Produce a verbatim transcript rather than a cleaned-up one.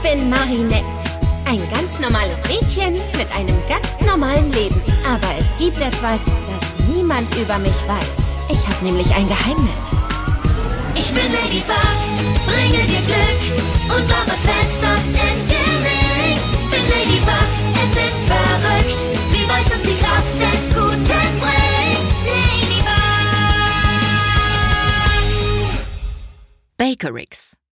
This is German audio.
bin Marinette. Ein ganz normales Mädchen mit einem ganz normalen Leben. Aber es gibt etwas, das niemand über mich weiß. Ich habe nämlich ein Geheimnis. Ich bin Ladybug, bringe dir Glück und glaube fest, dass es gelingt. Bin Ladybug, es ist verrückt, wie weit uns die Kraft des Guten bringt. Ladybug. Bakerix.